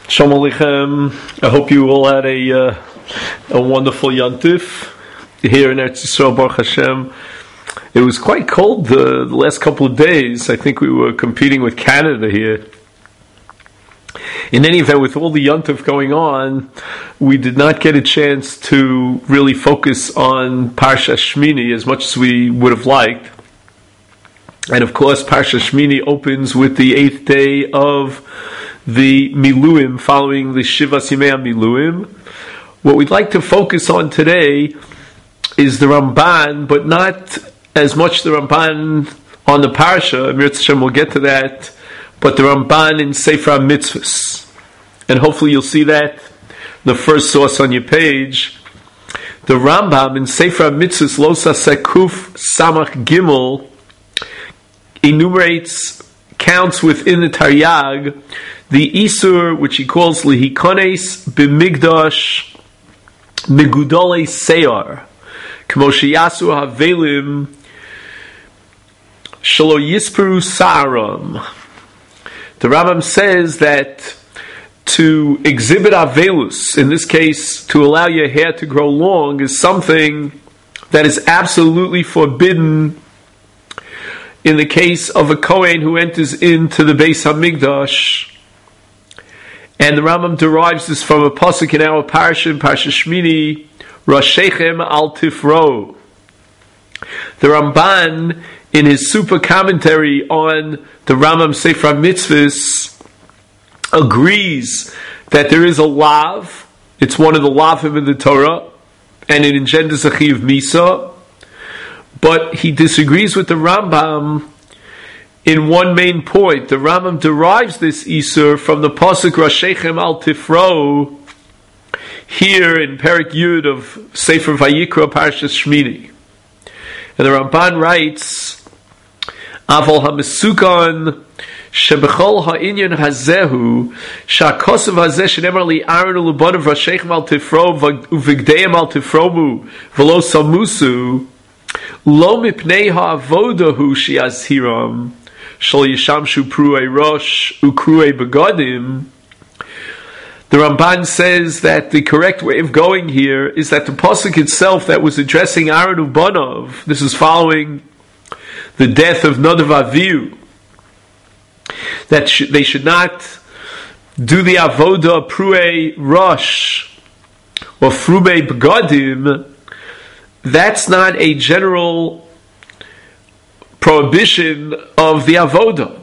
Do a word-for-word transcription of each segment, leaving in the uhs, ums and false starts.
Shalom Aleichem. I hope you all had a uh, a wonderful Yantif here in Eretz Yisrael, Baruch Hashem. It was quite cold the, the last couple of days. I think we were competing with Canada here. In any event, with all the Yantif going on, we did not get a chance to really focus on Parsha Shmini as much as we would have liked. And of course, Parsha Shmini opens with the eighth day of the Miluim, following the Shivas Yimei Miluim. What we'd like to focus on today is the Ramban, but not as much the Ramban on the Parsha. Mir Tzashem, we'll get to that, but the Ramban in Sefer HaMitzvos. And hopefully you'll see that, the first source on your page. The Rambam in Sefer HaMitzvos, Losa Sekuf Samach Gimel, enumerates, counts within the Taryag, the Isur, which he calls Lihikones B'migdash Megudole Seyar, Kmo Sheyasu Havelim Shalo Yisperu Sa'aram. The Rambam says that to exhibit Avelus, in this case, to allow your hair to grow long, is something that is absolutely forbidden in the case of a Kohen who enters into the Beis HaMikdash. And the Rambam derives this from a pasuk in our parsha, in Parsha Shmini, Rashechem al Tifro. The Ramban, in his super commentary on the Rambam Sefer HaMitzvos, agrees that there is a lav, it's one of the lavim in the Torah, and it engenders a chiyuv misa, but he disagrees with the Rambam in one main point. The Rambam derives this Isur from the pasuk Rashechem al Tifro here in Perek Yud of Sefer Vayikra Parshas Shmini. And the Ramban writes, Aval HaMesukan Shebechol Ha'inyan Hazehu Sha'kosav Hazeh Shenemar Li Aaron Ulubanav Rashechem al Tifro Uvigdeim al Tifromu V'lo Samusu Lo Mipnei Ha'avodahu Shiazhiram Shal Yishamshu Pruei Rosh Ukruei Begadim. The Ramban says that the correct way of going here is that the pasuk itself that was addressing Aaron Ubanov, this is following the death of Nadav Avihu, that sh- they should not do the avoda Pruei Rosh or Frubei Begadim. That's not a general prohibition of the avoda.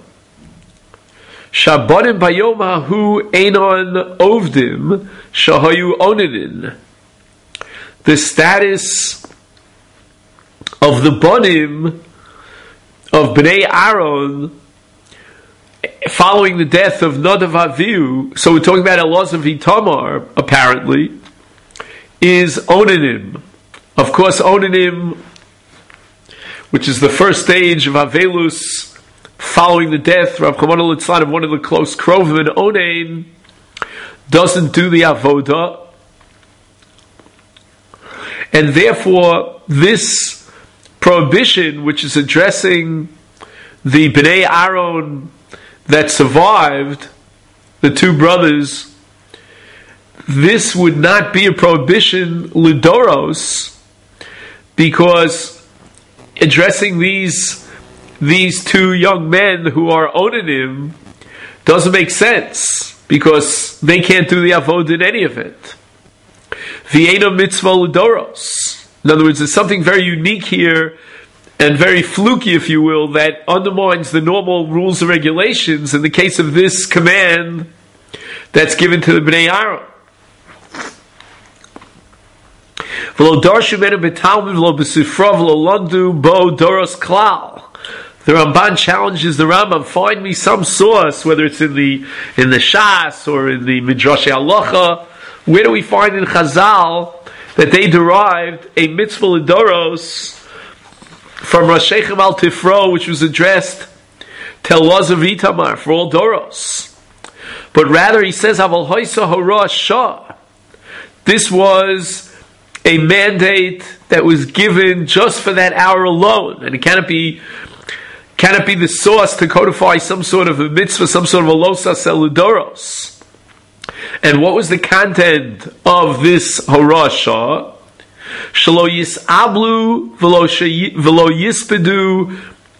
Shabanim bayom hahu einon ovdim shahayu onidin. The status of the banim of Bnei Aaron following the death of Nadav Avihu, so we're talking about Elazar v'Tamar, apparently, is onanim. Of course, onanim, which is the first stage of Avelus following the death Rav Chaimon Litzlan of one of the close Krovim, and Onain doesn't do the Avoda. And therefore, this prohibition, which is addressing the Bnei Aaron that survived, the two brothers, this would not be a prohibition Lidoros, because addressing these these two young men who are onanim doesn't make sense, because they can't do the avodah in any event. V'eino mitzvah l'doros. In other words, there's something very unique here and very fluky, if you will, that undermines the normal rules and regulations in the case of this command that's given to the Bnei Aaron. V'lo darshu menu b'talmud v'lo b'sifra v'lo landu bo doros klal. The Ramban challenges the Rambam, find me some source, whether it's in the in the Shas or in the Midrash Halacha, where do we find in Chazal that they derived a mitzvah l'doros from Rashechem al Tifro, which was addressed to Elazar v'Tamar for all doros? But rather he says, Aval hoisa hora shah. This was a mandate that was given just for that hour alone, and it cannot be Can it be the source to codify some sort of a mitzvah, some sort of a losas eludoros? And what was the content of this Horasha? Shelo yisablu v'lo yispadu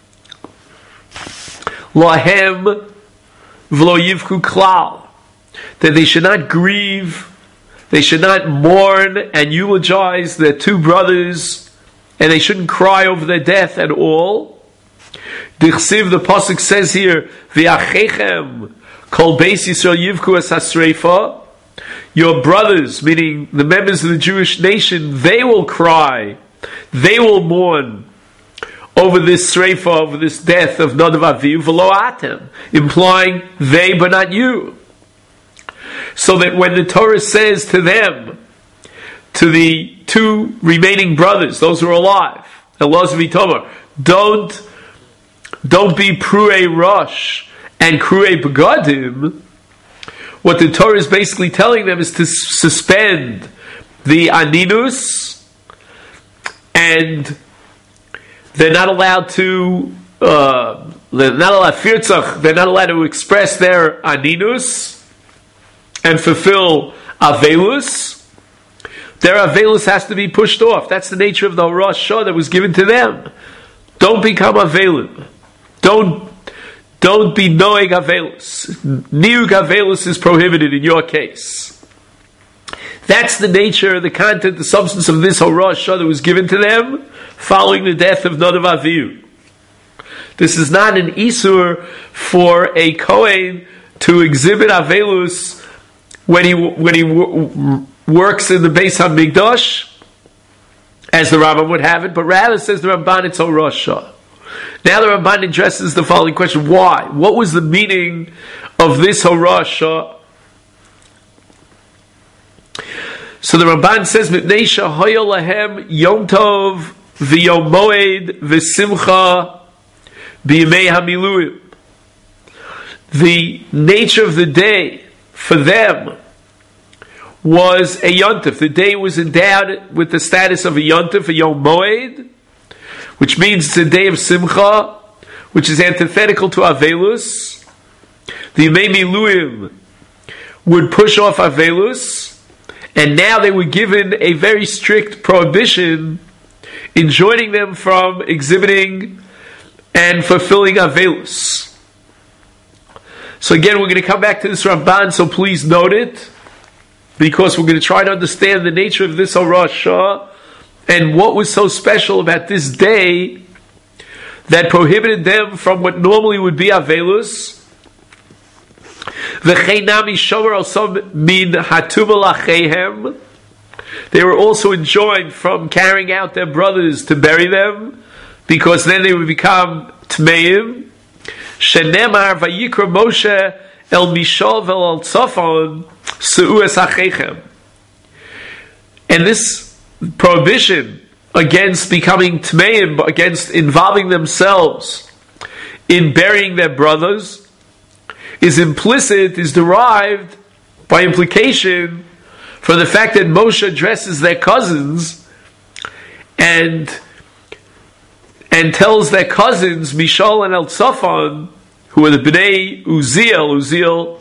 lahem v'lo yivku klal. That they should not grieve, they should not mourn and eulogize their two brothers, and they shouldn't cry over their death at all. Dichsiv, the pasuk says here, v'achechem kol beis Yisrael yivku es hasreifa. Your brothers, meaning the members of the Jewish nation, they will cry, they will mourn over this sreifa, over this death of Nadav Avihu, v'lo atem, implying they but not you. So that when the Torah says to them, to the two remaining brothers, those who are alive, Elazar v'Itamar, don't, don't be pruei rosh and kruei begadim, what the Torah is basically telling them is to suspend the aninus, and they're not allowed to, uh, they're not allowed firtzach, they're not allowed to express their aninus and fulfill avelus. Their avelus has to be pushed off. That's the nature of the Rosh Hashanah that was given to them. Don't become avelim. Don't Don't be noeg avelus. Niug avelus is prohibited in your case. That's the nature, the content, the substance of this Rosh Hashanah that was given to them following the death of Nadav Avihu. This is not an isur for a Kohen to exhibit avelus when he when he w- works in the Beis HaMikdash, as the Rambam would have it, but rather says the Ramban it's a Rosh Hashanah. Now the Ramban addresses the following question: why? What was the meaning of this Horasha? So the Ramban says, "Mipnei shehoya lahem Yom Tov v'Yom Moed v'Simcha b'Yemei HaMiluim." The nature of the day for them was a yontif. The day was endowed with the status of a yontif, a Yom Moed, which means it's a day of simcha, which is antithetical to avelus. The Yemei Miluim would push off avelus, and now they were given a very strict prohibition enjoining them from exhibiting and fulfilling avelus. So again, we're going to come back to this Ramban, so please note it, because we're going to try to understand the nature of this Rosh Hashanah and what was so special about this day that prohibited them from what normally would be avelus. They were also enjoined from carrying out their brothers to bury them, because then they would become tmeim. Shenemar vayikra Moshe el Mishal vel al Tzafon su'u es achechem. And this prohibition against becoming tmeim, against involving themselves in burying their brothers, is implicit, is derived by implication from the fact that Moshe addresses their cousins and and tells their cousins, Mishal and Eltzafon, who are the Bnei Uziel. Uziel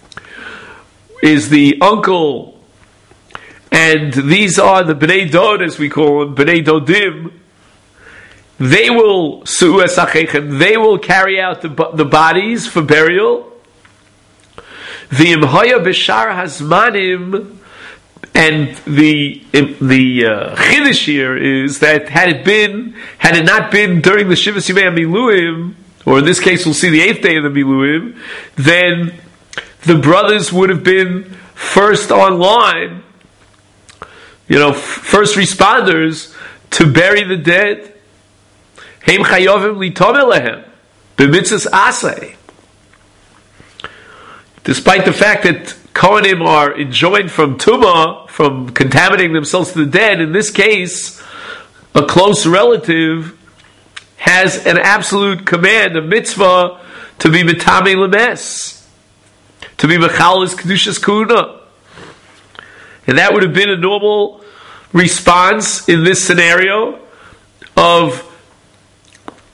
is the uncle, and these are the Bnei Dod, as we call them, Bnei Dodim. They will su'u es achechem, they will carry out the, the bodies for burial. The imhaya b'shar hazmanim, and the the uh, chiddush here is that had it been, had it not been during the Shivas Yimei HaMiluim, or in this case we'll see the eighth day of the Miluim, then the brothers would have been first online, you know, f- first responders to bury the dead. Heim chayovim litomeh lehem b'mitzvos aseh. Despite the fact that Kohanim are enjoined from tumah, from contaminating themselves to the dead, in this case, a close relative has an absolute command, a mitzvah, to be metamei lemes, to be mechalis kedushas kuna. And that would have been a normal response in this scenario of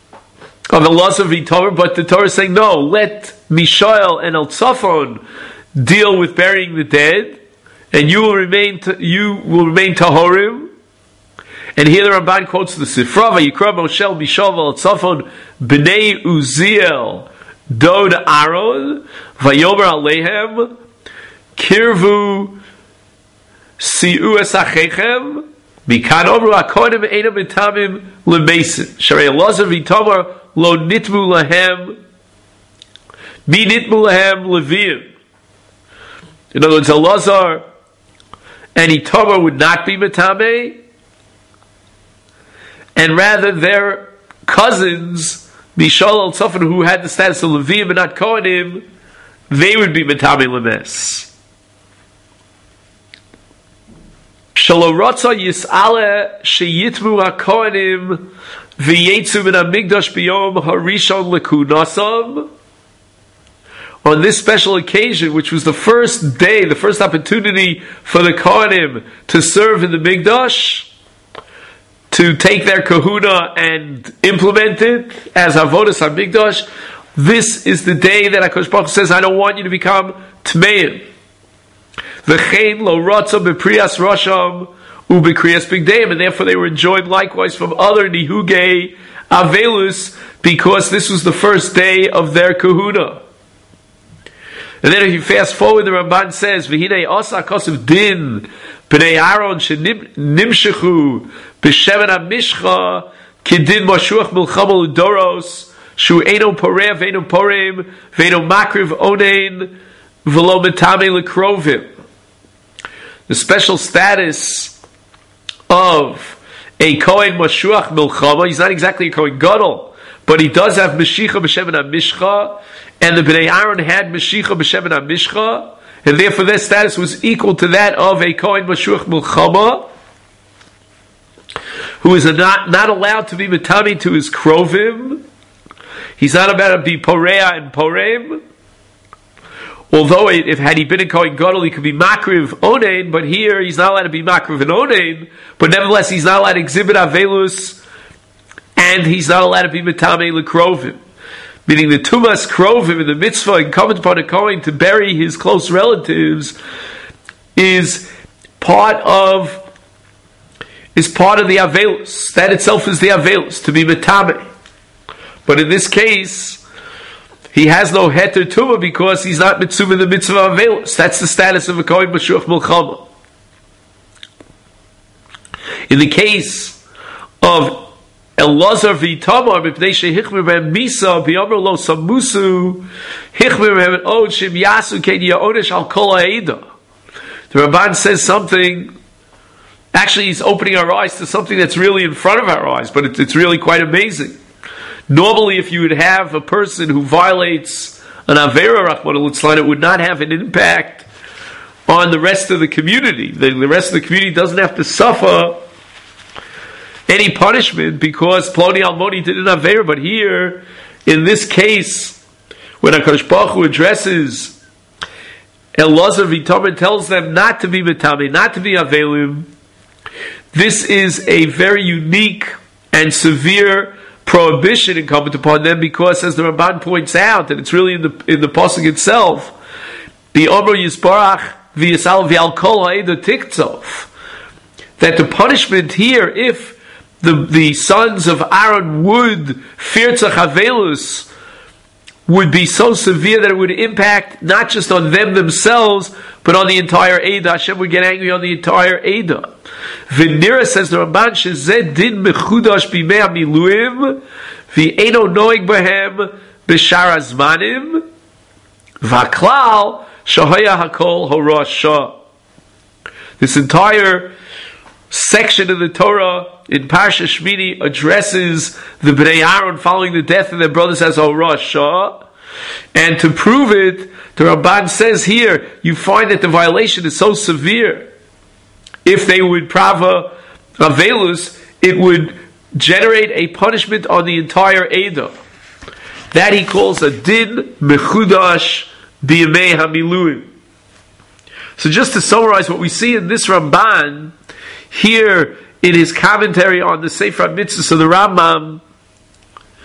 of the loss of Torah, but the Torah is saying, no, let Mishael and Eltzafon deal with burying the dead, and you will remain to, you will remain tahorim. And here the Ramban quotes the Sifra, Vayikra Moshel Bishavel Tzafon Bnei Uziel Dod Aaron Vayomer Alehem Kirvu Siu Esachechem Mikan Omru HaKodim Eina Mitamim Lemesin Sharei Elazar V'Tamar Lo Nitmu Lahem Mi Nitmu Lahem Leviim. In other words, Elazar and Itamar would not be Mitameh, and rather their cousins, Mishal al-Tzafon, who had the status of Leviim and not Kohanim, they would be Metame Lemes. Shalorotza Yis'ale Sheyitmu HaKohanim V'yetzu Min HaMikdash B'yom HaRishon Lekunasam. On this special occasion, which was the first day, the first opportunity for the Kohanim to serve in the Mikdash, to take their kahuna and implement it as avodas hamikdash, this is the day that HaKadosh Baruch Hu says, I don't want you to become tmeim. V'chein lo ratza bepriyas rosham ubekriyas bigdeim, and therefore they were enjoined likewise from other nihugei avelus, because this was the first day of their kahuna. And then if you fast forward, the Ramban says, V'hinei asa kosev din b'nei Aaron shenimshechu b'shemen ha-mishcha kidin mashuach milchama l'doros shu eino poreh v'eino porem v'eino makriv onein v'lo metame l'krovim. The special status of a Kohen mashuach milchama, he's not exactly a Kohen gadol, but he does have Meshicha b'shemen ha-mishcha, and the Bnei Aaron had Meshicha b'shemen ha-mishcha, and therefore their status was equal to that of a Kohen Mashuach Milchama, who is not, not allowed to be Matami to his Krovim. He's not allowed to be Porea and Porem. Although, if had he been a Kohen Gadol, he could be Makriv Onein, but here he's not allowed to be Makriv and Onein, but nevertheless he's not allowed to exhibit Avelus, and he's not allowed to be Matame L'Krovim. Meaning the Tumas Krovim and the mitzvah incumbent upon a Kohen to bury his close relatives is part of is part of the Avelus. That itself is the Avelus, to be Metame. But in this case, he has no Heter Tumah because he's not Mitzvah in the mitzvah of Avelus. That's the status of a Kohen Mashuach Milchama. In the case of Elazar v'Tamar mipnei shehichmir behem misa b'yomer lo samusu hichmir behem od shim yasu kein yaonesh al kol ha'eda. The Ramban says something. Actually, he's opening our eyes to something that's really in front of our eyes, but it's, it's really quite amazing. Normally, if you would have a person who violates an avera Rahman al-Litzlan, it would not have an impact on the rest of the community. The, the rest of the community doesn't have to suffer any punishment because Ploni Almoni did an Aveir. But here, in this case, when HaKadosh Baruch Hu addresses Elazar v'Tamar, tells them not to be Metame, not to be Avelim, this is a very unique and severe prohibition incumbent upon them because, as the Ramban points out, and it's really in the in the pasuk itself, the Omer Yisbarach v'Yisal v'Al Kol Ha'eda Tiktzov, that the punishment here, if the the sons of Aaron would Firtzach Havelus, would be so severe that it would impact not just on them themselves, but on the entire Eidah. Hashem would get angry on the entire Eidah. V'nira, says the Ramban, shezeh din mechudash b'mei hamiluim v'eino noeg behem b'shar hazmanim v'aklal shahaya hakol horasha. This entire section of the Torah in Parsha Shmini addresses the Bnei Aaron following the death of their brothers as Horasha. And to prove it, the Ramban says here, you find that the violation is so severe. If they would prava avelus, it would generate a punishment on the entire Eidah. That he calls a din mechudash b'yamei hamiluim. So just to summarize what we see in this Ramban, here in his commentary on the Sefer Mitzvah, so the Rambam,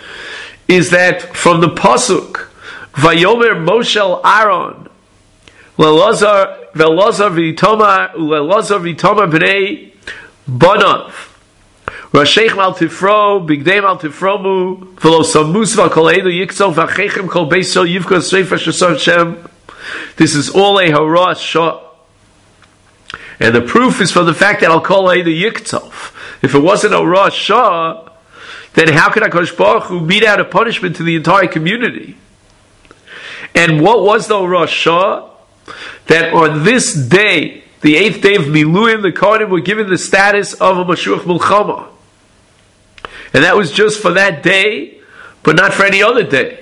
is that from the pasuk, Vayomer Moshe Aaron, Lelazar Velazar v'Itamar Lelazar v'Itamar b'nei Banav Rasheich Mal Tifro Bigdei Mal Tifromu V'lo Samus V'Kol Eidu Yiktov V'Achechem Kol Beis Yisrael Yivkos Shreif Shasar Shem. This is all a Hara Shah. And the proof is from the fact that Al Kol Eidu Yiktov. If it wasn't a Hara Shah, then how could HaKadosh Baruch Hu mete out a punishment to the entire community? And what was the Hara Shah? That on this day, the eighth day of Miluim, the Kohanim were given the status of a Mashuach Milchama. And that was just for that day, but not for any other day.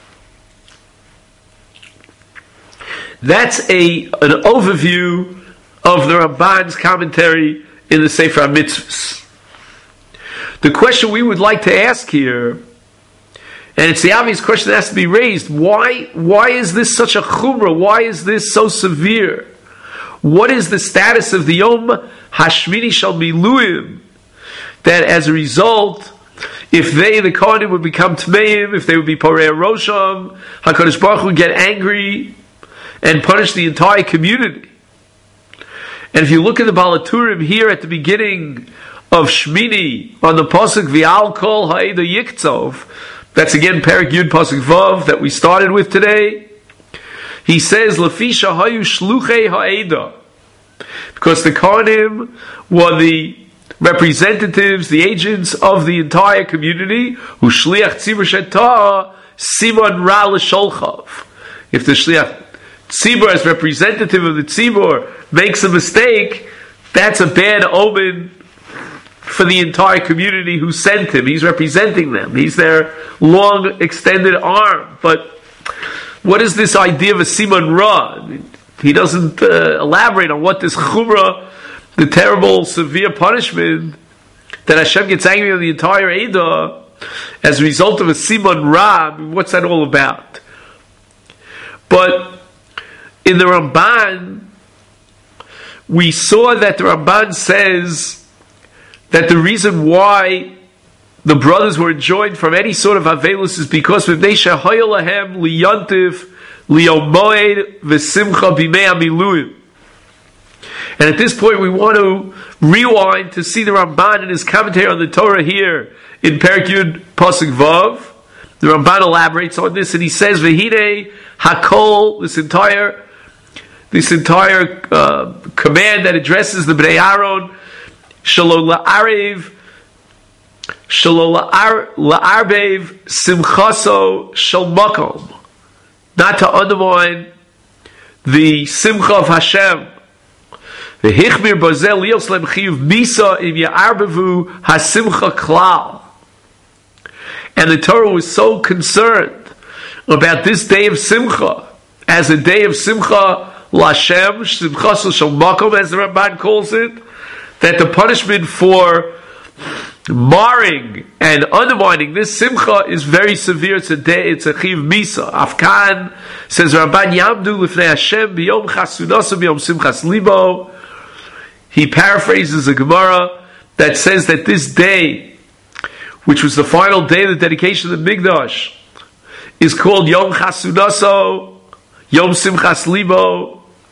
That's a an overview of the Ramban's commentary in the Sefer HaMitzvos. The question we would like to ask here, and it's the obvious question that has to be raised, why, why is this such a chumrah? Why is this so severe? What is the status of the Yom Hashmini Shal Miluim? That as a result, if they, the Kohanim, would become Tmeim, if they would be Porei Rosham, HaKadosh Baruch Hu would get angry and punish the entire community. And if you look at the Balaturim here at the beginning of Shmini, on the Pasuk V'al Kol Ha'eda Yiktov, that's again Perek Yud Pasuk Vav that we started with today. He says, Lefi Shahayu Shluchei Ha'eda, because the Kohanim were the representatives, the agents of the entire community, who Shliach Tzibur Shetah Simon Ra L'Sholchav. If the Shliach Tzibur, as representative of the Tzibur, makes a mistake, that's a bad omen for the entire community who sent him. He's representing them. He's their long extended arm. But what is this idea of a Simon Ra? He doesn't uh, elaborate on what this chumrah, the terrible, severe punishment that Hashem gets angry on the entire Eidah as a result of a Simon Ra. I mean, what's that all about? But in the Ramban, we saw that the Ramban says that the reason why the brothers were enjoined from any sort of Avelus is because V'nei shehoya lahem liyantiv liyomoed v'simcha b'mei hamiluim. And at this point we want to rewind to see the Ramban in his commentary on the Torah here in Perek Yud Pasuk Vav. The Ramban elaborates on this and he says, V'hinei hakol, this entire this entire uh, command that addresses the Bnei Aaron, Shalom la'arev, Shalom la'arbev, Simchaso shel makom, not to undermine the Simcha of Hashem. The Hichmir Bazel Lios Lem Chiyuv Misa Im Ya'arbevu HaSimcha Klal. And the Torah was so concerned about this day of Simcha as a day of Simcha L'Hashem, Simchaso shel makom, as the Ramban calls it, that the punishment for marring and undermining this simcha is very severe. It's a day, it's a chiv misa. Afkan says, Ramban Yamdu Lifnei Hashem b'yom chasunaso b'yom simchas libo. He paraphrases a Gemara that says that this day, which was the final day of the dedication of the Mikdash, is called Yom Chasunaso, Yom Simchas Libo.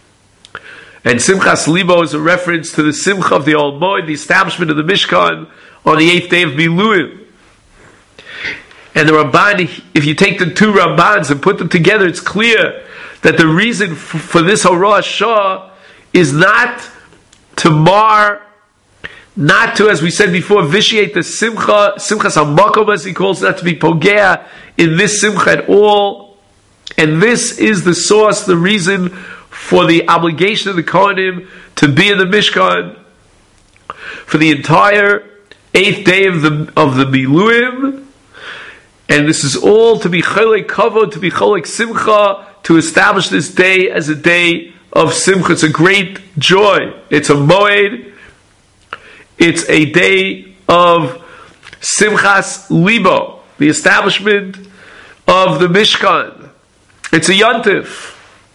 And Simchas Libo is a reference to the Simcha of the Ol Moed, the establishment of the Mishkan on the eighth day of Miluim. And the Ramban, if you take the two Rambans and put them together, it's clear that the reason f- for this Hora Shah is not to mar, not to, as we said before, vitiate the Simcha, Simchas HaMakom, as he calls it, not to be pogea in this Simcha at all. And this is the source, the reason for the obligation of the Kohanim to be in the Mishkan for the entire eighth day of the of the Miluim, and this is all to be Cholek Kavod, to be Cholek Simcha, to establish this day as a day of Simcha. It's a great joy. It's a Moed. It's a day of Simchas Libo, the establishment of the Mishkan. It's a Yontif.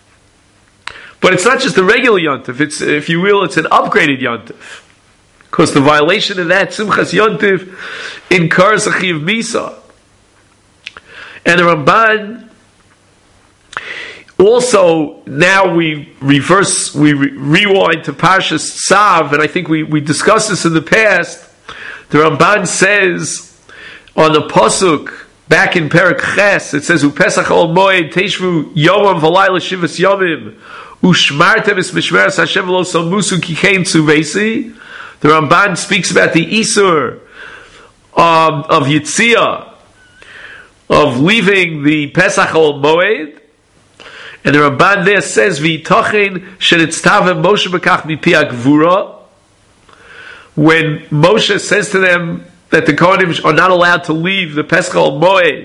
But it's not just a regular Yontif. It's, if you will, it's an upgraded Yontif. Because the violation of that Simchas Yontif incurs a Chiv Misa. And the Ramban Also, now we reverse, we re- rewind to Parshas Tzav, and I think we, we discussed this in the past. The Ramban says on the pasuk back in Perek Ches, it says, "Upesach ol moed teishvu yomam v'layla shivas yomim ushmartem es mishmeres Hashem v'lo salmusu kikein tzuvesi." The Ramban speaks about the isur um, of Yitzia, of leaving the Pesach ol moed. And the Ramban there says, "V'yitochen shenitztavem Moshe bekach mipi hagvura." When Moshe says to them that the Kohanim are not allowed to leave the Pesach ol Moed,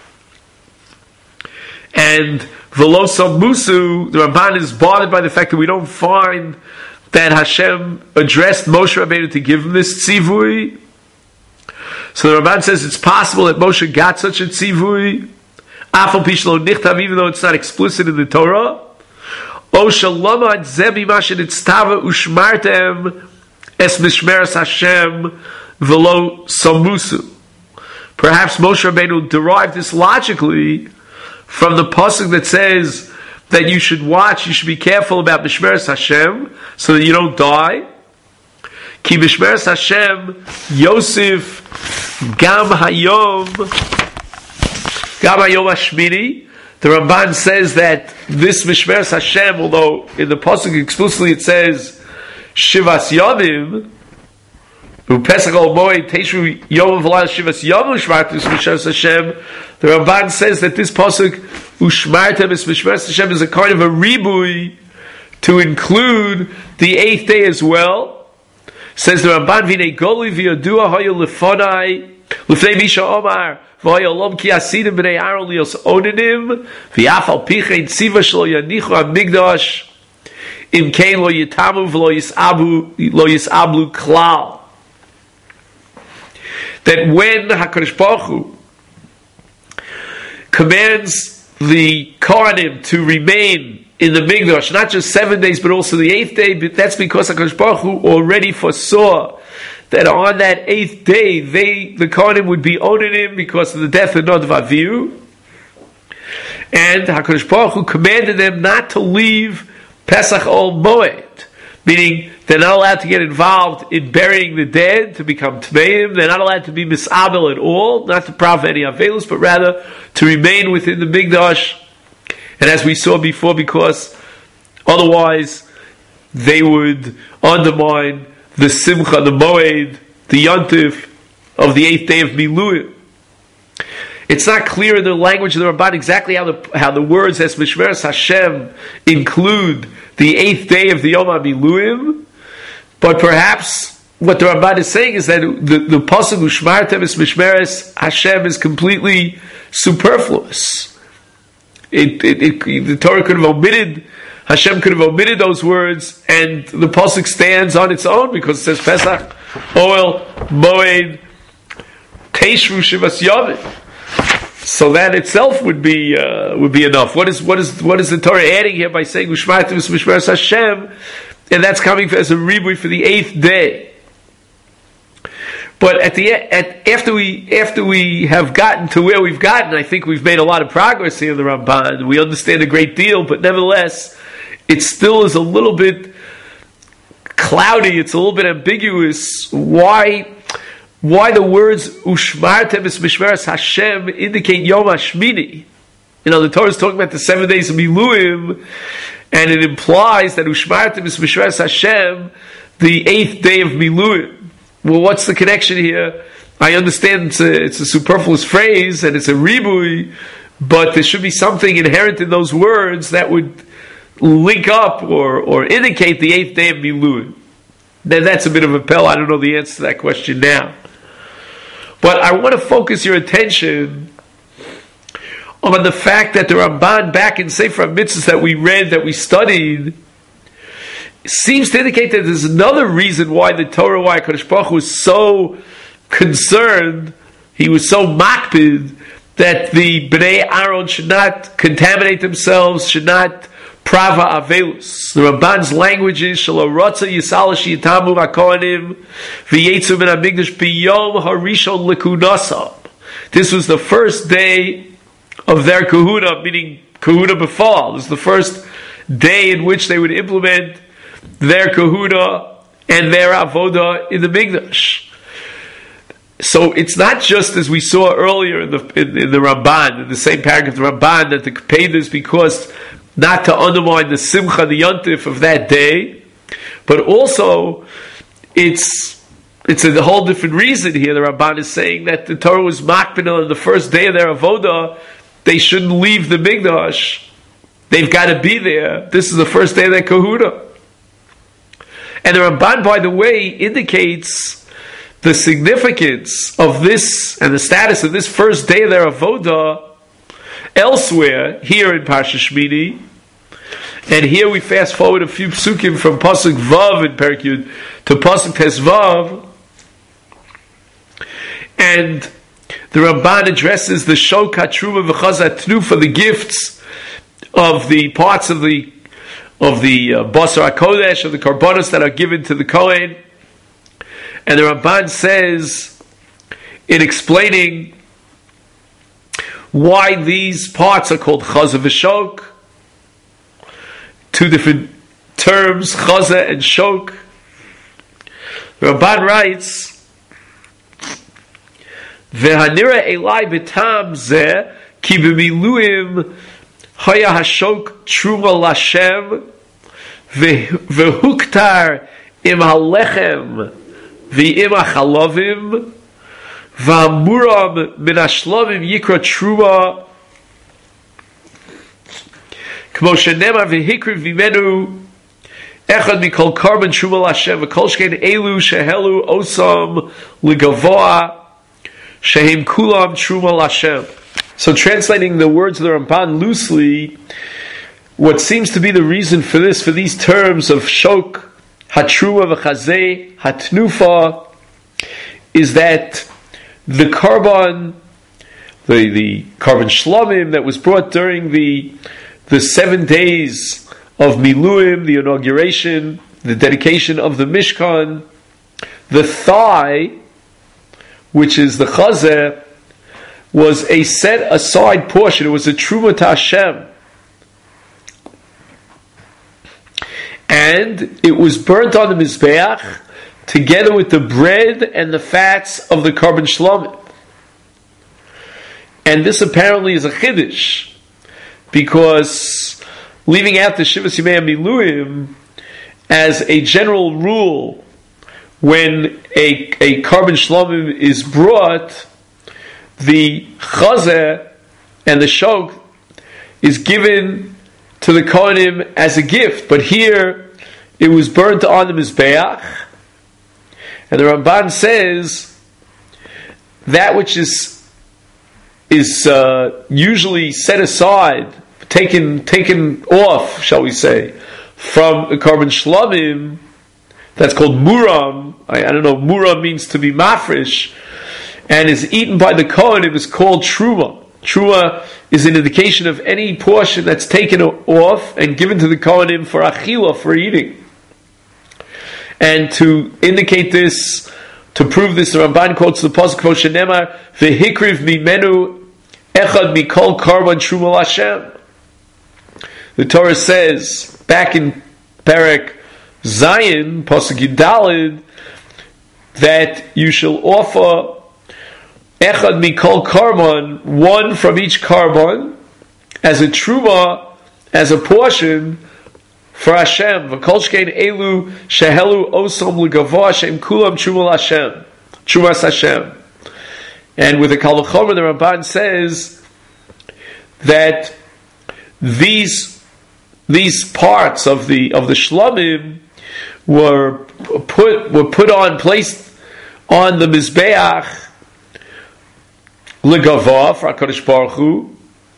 and v'lo salmusu, the Ramban is bothered by the fact that we don't find that Hashem addressed Moshe Rabbeinu to give him this tzivui. So the Ramban says it's possible that Moshe got such a tzivui, afal pishlo nichtav, even though it's not explicit in the Torah. O shalomad zebi mashen itztava ushmartem es mishmeres Hashem v'lo samusu. Perhaps Moshe Rabbeinu derived this logically from the pasuk that says that you should watch, you should be careful about mishmeres Hashem so that you don't die. Ki mishmeres Hashem Yosef gam hayom gam hayom hashmini. The Ramban says that this mishmeres Hashem, although in the pasuk explicitly it says Shivas Yomim, Pesach ol Moed Teishvu Yom V'Layla Shivas Yom Ushmartem Mishmeres Hashem. The Ramban says that this pasuk Ushmartem is Mishmeres Hashem is a kind of a ribui to include the eighth day as well. Says the Ramban, V'nei Goli V'yodua Hoyo Lefonai L'fnei Misha Omar V'hoyo Lom Ki Asidim B'nei Aaron Lios Onenim V'yaf Al Pichein Tziva Shlo Yanichu HaMigdash Im Kein Lo Yitamu V'lo Yisabu Lo Yisablu Klal. That when HaKadosh Baruch Hu commands the Kohanim to remain in the Mikdash, not just seven days, but also the eighth day, but that's because HaKadosh Baruch Hu already foresaw that on that eighth day, they, the Kohanim would be Onenim because of the death of Nadav Avihu. And HaKadosh Baruch Hu commanded them not to leave Pesach ol Moed, meaning they're not allowed to get involved in burying the dead, to become Tmeim. They're not allowed to be Misabel at all, not to profit any Avelus, but rather to remain within the Mikdash. And as we saw before, because otherwise they would undermine the Simcha, the Moed, the Yontif of the eighth day of Miluim. It's not clear in the language of the Ramban exactly how the how the words as Mishmeres Hashem include the eighth day of the Yom HaMiluim, but perhaps what the Ramban is saying is that the, the pasuk Ushmartem es Mishmeres Hashem is completely superfluous. It, it, it, the Torah could have omitted, Hashem could have omitted those words, and the pasuk stands on its own because it says Pesach, Oel, Moed, Teishvu Shivas Yomim. So that itself would be uh, would be enough. What is what is what is the Torah adding here by saying Ushmartem es Mishmeres Hashem, and that's coming as a ribui for the eighth day. But at the at after we after we have gotten to where we've gotten, I think we've made a lot of progress here in the Ramban. We understand a great deal, but nevertheless, it still is a little bit cloudy. It's a little bit ambiguous. Why? Why the words Ushmartem es Mishmeres Hashem indicate Yom HaShmini? You know, the Torah is talking about the seven days of Miluim, and it implies that Ushmartem es Mishmeres Hashem, the eighth day of Miluim. Well, what's the connection here? I understand it's a, it's a superfluous phrase, and it's a ribui, but there should be something inherent in those words that would link up or, or indicate the eighth day of Miluim. Then that's a bit of a pell. I don't know the answer to that question now. But I want to focus your attention on the fact that the Ramban back in Sefer HaMitzvos that we read, that we studied, seems to indicate that there's another reason why the Torah, why HaKadosh Baruch Hu was so concerned, he was so makpid, that the Bnei Aaron should not contaminate themselves, should not prava avelus. The Ramban's language is Shelo Rotza Yisal Shiyitamu HaKohanim V'yetzu Min HaMikdash B'yom HaRishon L'Kunasam. This was the first day of their kahuna, meaning kahuna b'fal. This is the first day in which they would implement their kahuna and their avoda in the Mikdash. So it's not just as we saw earlier in the in, in the Ramban, in the same paragraph, the Ramban, that the paid is because not to undermine the simcha, the yontif of that day, but also it's it's a whole different reason here. The Ramban is saying that the Torah was makbinah on the first day of their avoda, they shouldn't leave the Mikdash. They've got to be there. This is the first day of their kahuna. And the Ramban, by the way, indicates the significance of this and the status of this first day of their avoda elsewhere, here in Parsha Shmini. And here we fast forward a few psukim from Pasuk Vav in Perek Yud to Pasuk Tes Vav. And the Ramban addresses the Shok HaTruma V'Chazat Tnufa, the gifts of the parts of the of the uh, Basar HaKodesh, of the Karbonos that are given to the Kohen. And the Ramban says, in explaining why these parts are called Chaza v'Shok, two different terms, Chaza and Shok. The Ramban writes, V'hanira elai b'tam zeh ki b'miluim haya hashok truma l'Hashem v'huktar im halechem v'im hachalovim v'amuram min hashlovim yikra truma k'mo shenemar v'hikriv v'imenu echad mikol karban truma l'Hashem v'kol shkein elu shehelu osam l'gavoa shehem kulam truma l'Hashem. So translating the words of the Ramban loosely, what seems to be the reason for this, for these terms of Shok, Hatruma, V'chazeh, Hatnufa, is that the Karban, the, the Karban Shlomim that was brought during the, the seven days of Miluim, the inauguration, the dedication of the Mishkan, the thigh, which is the Chazeh, was a set aside portion. It was a Truma to Hashem. And it was burnt on the Mizbeach together with the bread and the fats of the Karban Shlomim. And this apparently is a Chiddush, because leaving out the Shivas Yimei Miluim as a general rule, when a, a Karban Shlomim is brought, the Chazeh and the Shok is given to the Kohanim as a gift, but here it was burnt on the Mizbeach, and the Ramban says that which is is uh, usually set aside, taken taken off, shall we say, from the Karban Shlomim, that's called Muram. I, I don't know, Muram means to be mafresh, and is eaten by the Kohen. It is called Truma. Truma is an indication of any portion that's taken off and given to the Kohanim for achila, for eating. And to indicate this, to prove this, the Ramban quotes the Pasuk Moshe Nemar, V'hikriv mimenu echad mikol karban Truma l'Hashem. The Torah says, back in Perek Zion, Pasuk Yudalid, that you shall offer Echad mikol karban, one from each karban, as a truma, as a portion for Hashem. V'kol shkein elu shehelu osom l'gavoa Hashem kulam truma Hashem, trumas Hashem. And with the Kal V'chomer, the Ramban says that these these parts of the of the Shlomim were put were put on, placed on the Mizbeach L'gava for HaKadosh Baruch Hu,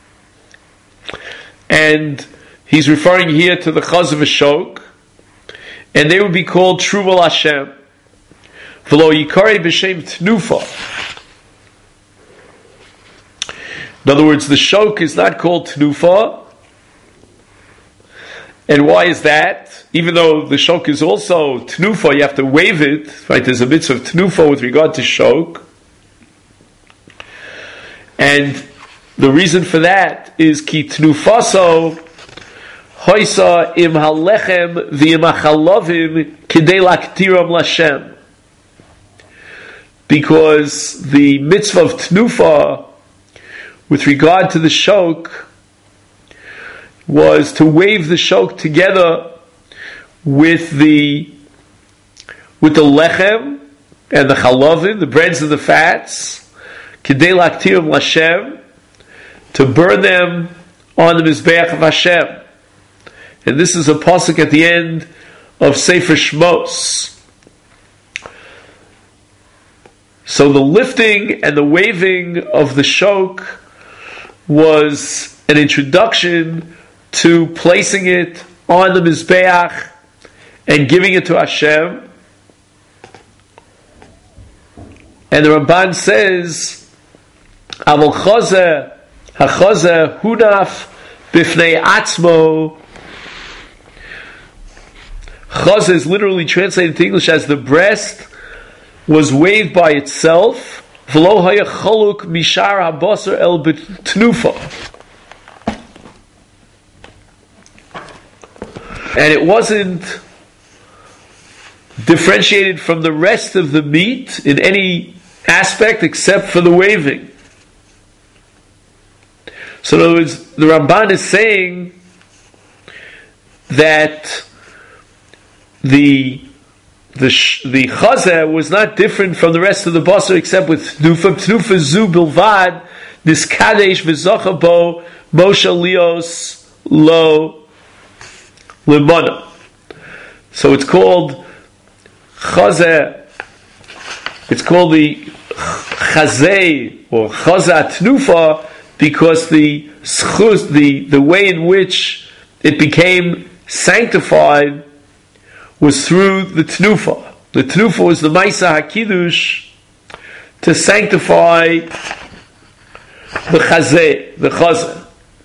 and he's referring here to the Chaz v'Shok, and they would be called Truma l'Hashem. V'lo yikare b'shem Tnufa. In other words, the Shok is not called Tnufa. And why is that? Even though the Shok is also Tnufa, you have to wave it, right? There's a mitzvah of Tnufa with regard to Shok. And The reason for that is ki tnufaso hoisa im halechem v'im hachalovim kidei laktiram lashem. Because the mitzvah of tnufa, with regard to the shok, was to wave the shok together with the with the lechem and the chalovim, the breads and the fats, kidei laktiram lashem, to burn them on the mizbeach of Hashem. And this is a pasuk at the end of Sefer Shmos. So the lifting and the waving of the shok was an introduction to placing it on the mizbeach and giving it to Hashem. And the Ramban says, "Avol chazeh hachazeh hunaf bifnei atzmo." Chazeh is literally translated to English as the breast was waved by itself. V'lo haya chaluk mishar habasar el b'tnufa. And it wasn't differentiated from the rest of the meat in any aspect except for the waving. So in other words, the Ramban is saying that the the the chazeh was not different from the rest of the basar except with tnufa. Tnufa zu bilvad niskadesh v'zocha bo Moshe lios lo limona. So it's called chazeh. It's called the chazeh or chazah tnufa because the schus, the the way in which it became sanctified was through the tnufa. The tnufa was the Maisa HaKiddush to sanctify the chazeh, the chazeh.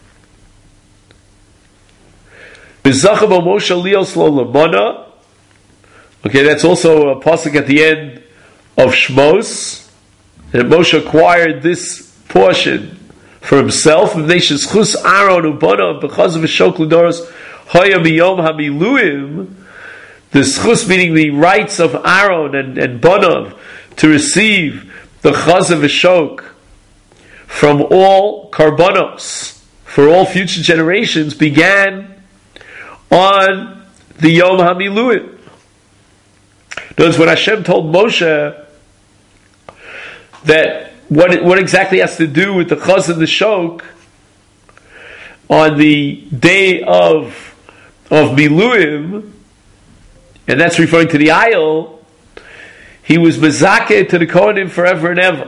B'zachav Moshe lios lo lamana. Okay, that's also a pasuk at the end of Shmos. And Moshe acquired this portion for himself. V'nei shechus Aaron ubana b'chazav v'shok l'doros haya miyom hamiluim. The schus, meaning the rights of Aaron and, and Banav to receive the chazah v'shok from all karbonos for all future generations, began on the Yom HaMiluim. Notice when Hashem told Moshe that what what exactly has to do with the chazah and the shok on the day of of Miluim, and that's referring to the Ayil, he was mezakeh to the Kohanim forever and ever.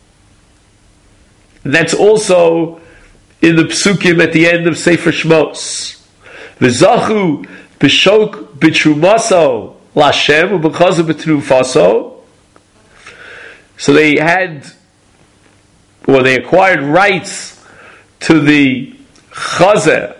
And that's also in the Psukim at the end of Sefer Shmos. V'zachu b'shok b'trumaso l'Hashem u'b'chazu b'tnufaso. So they had, or they acquired rights to the chazeh,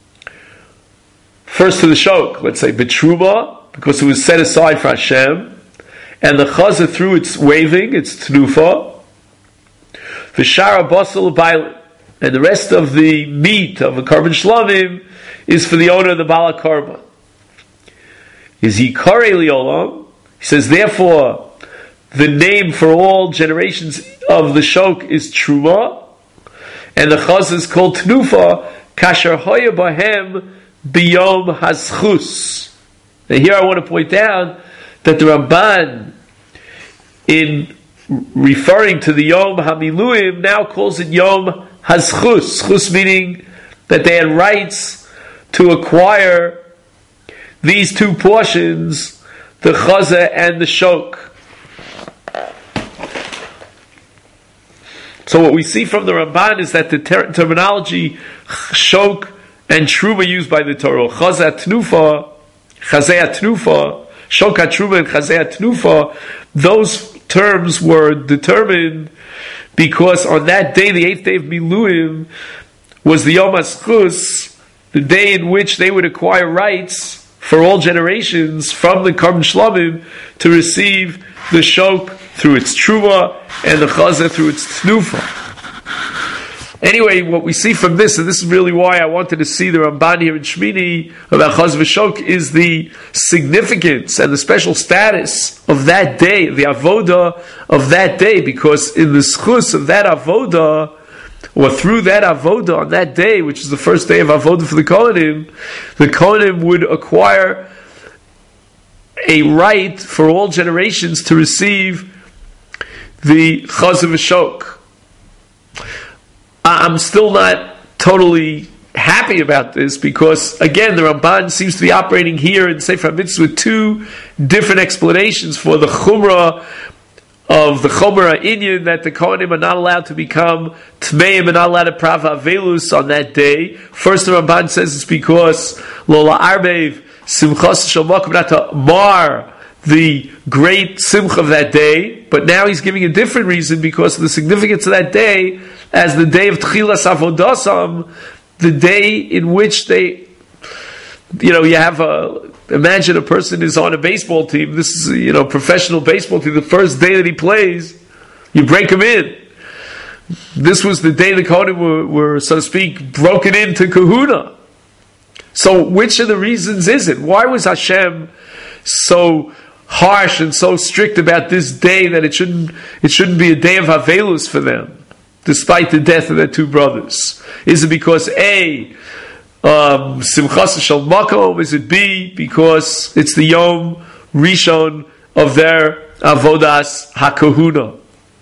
first to the shok, let's say b'truma, because it was set aside for Hashem, and the chazah through its waving, its tnufa, v'shara basal b'aylim, and the rest of the meat of a karban shlamim is for the owner of the bala karban. Is he karei liolam? He says, therefore, the name for all generations of the shok is truma, and the chazah is called tnufa, kasher hoya bahem biyom haschus. And here I want to point out that the Ramban, in referring to the Yom HaMiluim, now calls it Yom HaZchus. Zchus meaning that they had rights to acquire these two portions, the Chazah and the Shok. So what we see from the Ramban is that the ter- terminology Shok and Truma used by the Torah, Chazah Tnufa, Chazeh Tnufa, Shok HaTruma and Chazeh Tnufa, those terms were determined because on that day, the eighth day of Miluim, was the Yom HaZchus, the day in which they would acquire rights for all generations from the Karban Shlamim to receive the Shok through its Truma and the Chazeh through its Tnufa. Anyway, what we see from this, and this is really why I wanted to see the Ramban here in Shmini about Chaz v'Shok, is the significance and the special status of that day, the avoda of that day, because in the schus of that avoda, or through that avoda on that day, which is the first day of avoda for the Kohanim, the Kohanim would acquire a right for all generations to receive the Chaz v'Shok. I'm still not totally happy about this because, again, the Ramban seems to be operating here in Sefer HaMitzvot with two different explanations for the Chumrah of the Chumrah Inyan, that the Kohanim are not allowed to become Tmeim and not allowed to Prav Avelus on that day. First, the Ramban says it's because Lola Arbev Simchas Shalmakim, not to mar the great simcha of that day, but now he's giving a different reason because of the significance of that day as the day of Tchilas Avodasam, the day in which they, you know, you have a, imagine a person is on a baseball team, this is, you know, professional baseball team, the first day that he plays, you break him in. This was the day the Kohanim were, were, so to speak, broken into Kahuna. So which of the reasons is it? Why was Hashem so harsh and so strict about this day that it shouldn't it shouldn't be a day of Havelus for them, despite the death of their two brothers? Is it because A, um, Simchas Shel Makom? Is it B, because it's the Yom Rishon of their Avodas HaKahuna?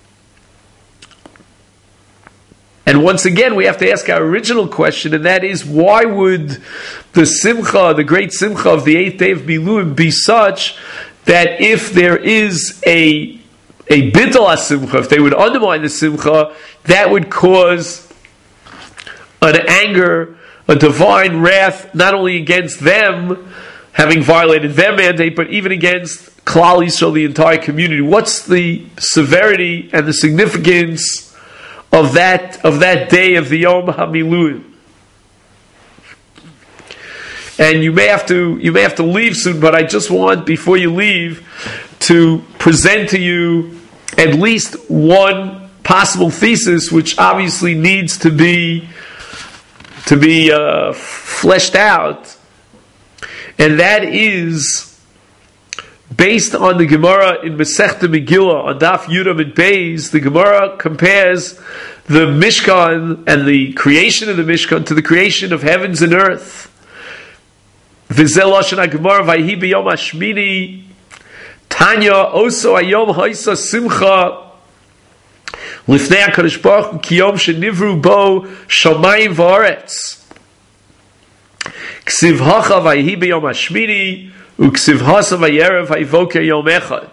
And once again, we have to ask our original question, and that is, why would the Simcha, the great Simcha of the eighth day of Miluim, be such that if there is a a Bid'ah Simcha, if they would undermine the Simcha, that would cause an anger, a divine wrath, not only against them, having violated their mandate, but even against Klal Yisrael, the entire community? What's the severity and the significance of that of that day of the Yom HaMiluim? And you may have to you may have to leave soon, but I just want, before you leave, to present to you at least one possible thesis, which obviously needs to be to be uh, fleshed out, and that is based on the Gemara in Masechta Megillah on Daf Yudam and Beis. The Gemara compares the Mishkan and the creation of the Mishkan to the creation of heavens and earth. V'zel Lashon HaGemara vayhi b'yom hashmini Tanya oso hayom ha'isa simcha lifnei HaKadosh Baruch Hu ki yom shenivru bo shamayim v'aretz ksiv hacha vayhi b'yom hashmini uksiv hasa vayerev hayvoker yom echad.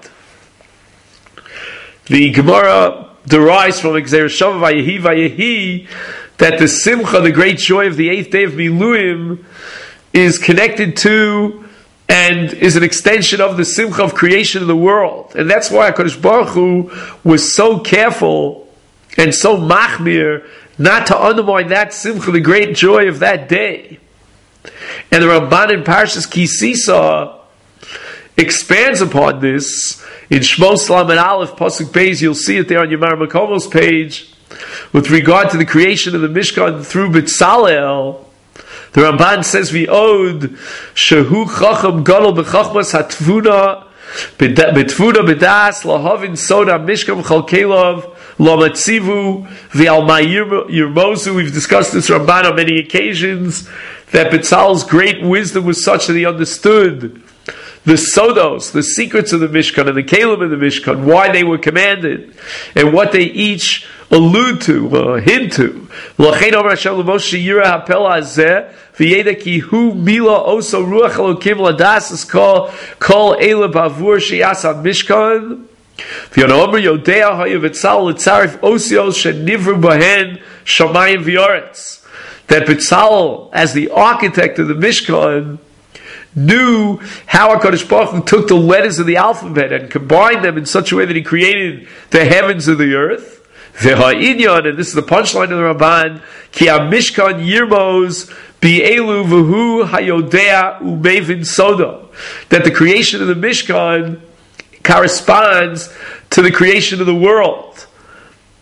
The Gemara derives from Gzeir Shava Vayehi Vayehi that the Simcha, the great joy of the eighth day of Miluim, is connected to and is an extension of the Simcha of creation of the world. And that's why HaKadosh Baruch Hu was so careful and so machmir not to undermine that Simcha, the great joy of that day. And the Ramban in Parshas Ki Sisa expands upon this. In Shmos Lamed Aleph, Pasuk Beis, you'll see it there on your Mar Makomos page, with regard to the creation of the Mishkan through B'Tzalel. The Ramban says, V'od shehu chacham gadol b'chachmas hatvuna b'tvuna b'das lahavin soda mishkan chalkelov lamatzivu v'alma yirmozu. We've discussed this Ramban on many occasions, that B'Tzalel's great wisdom was such that he understood the sodos, the secrets of the Mishkan and the Kalim of the Mishkan, why they were commanded, and what they each allude to, or hint to. L'chein omer Hashem l'Moshe yira hapel hazeh v'yeda ki hu mila oso ruach elokim ladas es kol kol eile bavur sheyas ha-Mishkan v'yon omer yodea hayu v'Tzalel l'tzarif osios shenivru bahen shamayim v'yoretz. That B'Tzalel, as the architect of the Mishkan, knew how HaKadosh Baruch Hu took the letters of the alphabet and combined them in such a way that he created the heavens and the earth. V'ha'inyan, and this is the punchline of the Ramban, ki ha-Mishkan yirmos bi'elu v'hu hayodea u'mevin sodo. That the creation of the Mishkan corresponds to the creation of the world.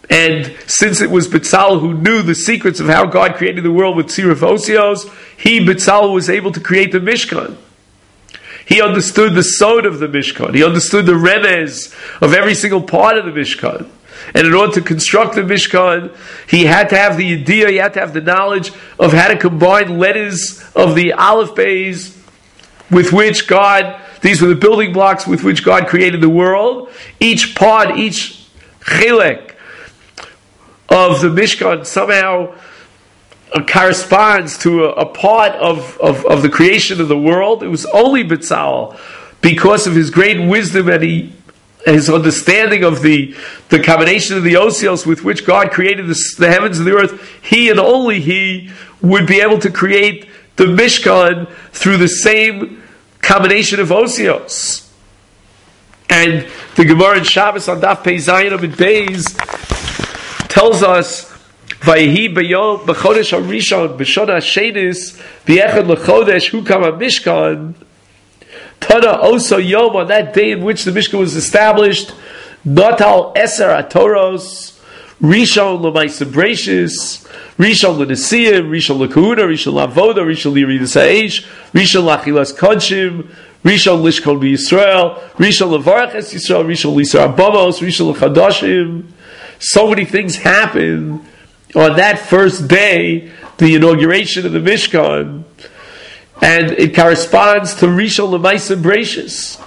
And since it was Betzalel who knew the secrets of how God created the world with Tziruf Osios, he, Betzalel, was able to create the Mishkan. He understood the sod of the Mishkan. He understood the remez of every single part of the Mishkan. And in order to construct the Mishkan, he had to have the idea, he had to have the knowledge of how to combine letters of the Aleph Beis with which God, these were the building blocks with which God created the world. Each part, each chilek of the Mishkan somehow uh, corresponds to a, a part of, of, of the creation of the world. It was only Betzalel, because of his great wisdom and he, his understanding of the, the combination of the osios with which God created the, the heavens and the earth, he and only he would be able to create the Mishkan through the same combination of osios. And the Gemara in Shabbos on Daf Pei Zayin Amud Beis tells us, Vayehi b'yom b'chodesh harishon b'shana hashenis b'echad l'chodesh hukam ha'mishkan Tana oso yom, on that day in which the Mishkan was established, Natal eser atoros, Rishon l'maisa brachis, Rishon l'nesiyim, Rishon l'kahuna, Rishon l'avoda, Rishon l'yiridus ha'esh, Rishon l'chilas kodshim, Rishon l'ishkon b'Yisrael, Rishon l'varach es Yisrael, Rishon l'isar abamos, Rishon l'chadashim. So many things happen on that first day, the inauguration of the Mishkan, and it corresponds to Rishon l'maisa brachis.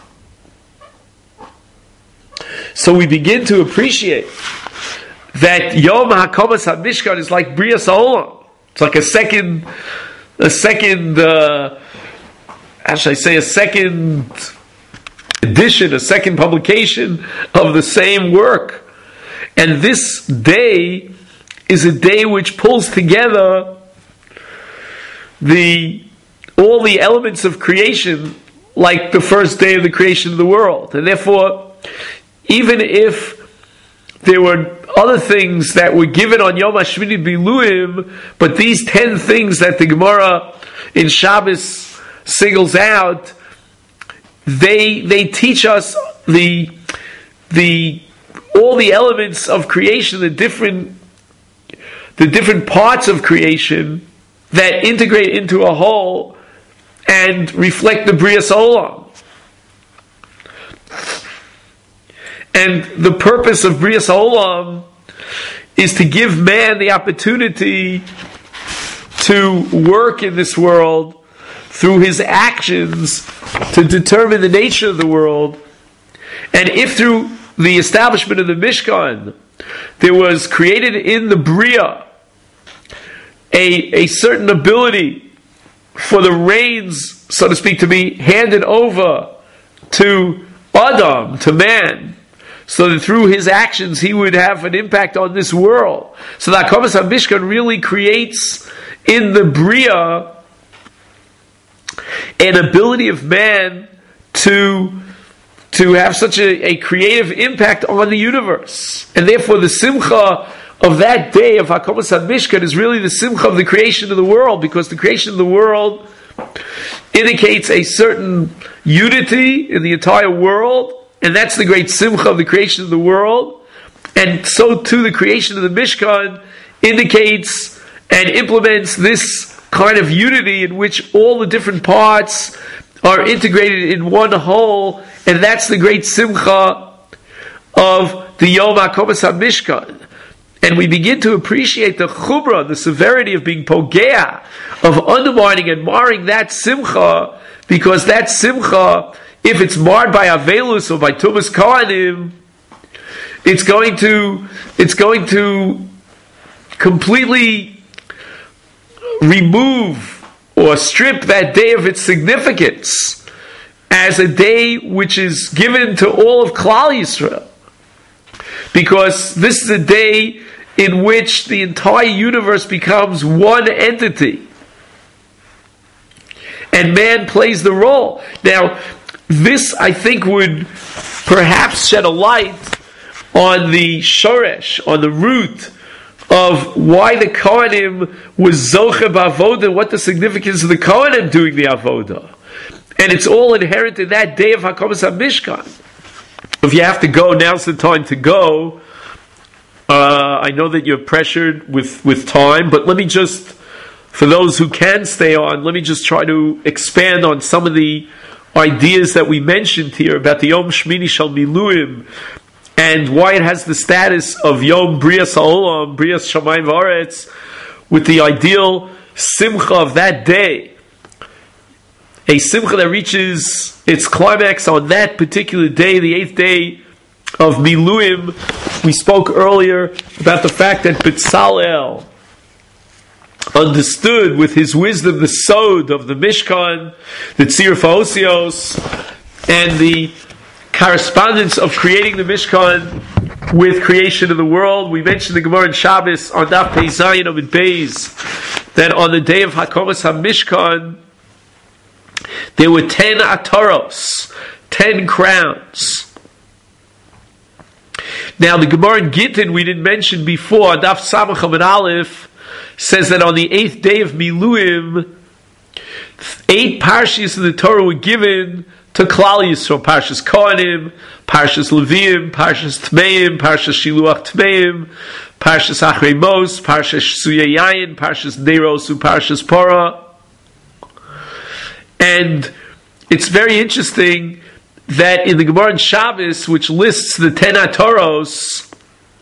So we begin to appreciate that Yom HaKomas HaMishkan is like Brias HaOlam. It's like a second, a second, uh, how should I say, a second edition, a second publication of the same work. And this day is a day which pulls together the all the elements of creation like the first day of the creation of the world. And therefore, even if there were other things that were given on Yom HaShmini Biluim, but these ten things that the Gemara in Shabbos singles out, they they teach us the the all the elements of creation, the different the different parts of creation that integrate into a whole and reflect the Brias Olam. And the purpose of Brias Olam is to give man the opportunity to work in this world through his actions to determine the nature of the world. And if through the establishment of the Mishkan there was created in the Bria a, a certain ability for the reins, so to speak, to be handed over to Adam, to man, so that through his actions he would have an impact on this world. So the HaKomas HaMishkan really creates in the Bria an ability of man to, to have such a, a creative impact on the universe. And therefore the Simcha of that day of HaKomas HaMishkan is really the Simcha of the creation of the world, because the creation of the world indicates a certain unity in the entire world, and that's the great Simcha of the creation of the world. And so too the creation of the Mishkan indicates and implements this kind of unity in which all the different parts are integrated in one whole, and that's the great Simcha of the Yom HaKomas HaMishkan. And we begin to appreciate the chumrah, the severity of being pogea, of undermining and marring that simcha, because that simcha, if it's marred by avelus or by tumas kohanim, it's going to it's going to completely remove or strip that day of its significance as a day which is given to all of Klal Yisrael. Because this is a day in which the entire universe becomes one entity. And man plays the role. Now, this, I think, would perhaps shed a light on the shoresh, on the root of why the Kohanim was zoche b'avoda, what the significance of the Kohanim doing the avoda. And it's all inherent in that day of HaKomas HaMishkan. If you have to go, now's the time to go. Uh, I know that you're pressured with, with time, but let me just, for those who can stay on, let me just try to expand on some of the ideas that we mentioned here about the Yom Shmini Shal Miluim and why it has the status of Yom Brias Ha'olam, Brias Shamayim V'aretz, with the ideal simcha of that day. A simcha that reaches its climax on that particular day, the eighth day of Miluim. We spoke earlier about the fact that Betzalel understood with his wisdom the sod of the Mishkan, the Tzir Fa'osios, and the correspondence of creating the Mishkan with creation of the world. We mentioned the Gemara in Shabbos on Daf Pei Zayin of Beis that on the day of Hakomas HaMishkan there were ten ataros, ten crowns. Now the Gemara in Gittin we didn't mention before, Daf Samach Amud Aleph, says that on the eighth day of Miluim, eight parshas in the Torah were given to Klal Yisrael: Parshas Kohanim, Parshas Leviim, Parshas Tmeim, Parshas Shiluach Tmeim, Parshas Achrei Mos, Parshas Suyei Yayin, Parshas Neiros, Parshas Porah. And it's very interesting that in the Gemara in Shabbos, which lists the ten Ataros,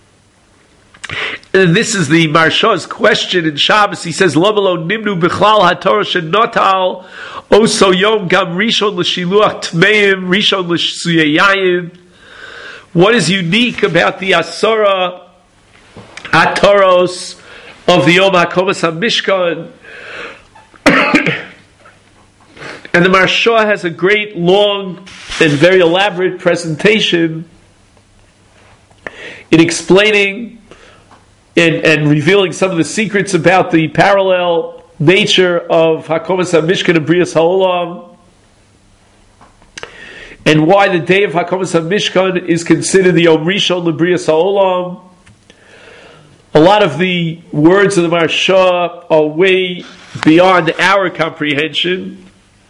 and this is the Marsha's question in Shabbos. He says, "Lo v'lo nimnu b'chlal haTorah shenotal oso yom gam rishon l'shiluach tmeim rishon l'suyei yayin." What is unique about the Asara Ataros of the Yom HaKomas HaMishkan? And the Marsha has a great, long, and very elaborate presentation in explaining and, and revealing some of the secrets about the parallel nature of Hakomas HaMishkan and Brias Ha'olam, and why the day of Hakomas HaMishkan is considered the Yom Rishon LeBrias Ha'olam. A lot of the words of the Marsha are way beyond our comprehension.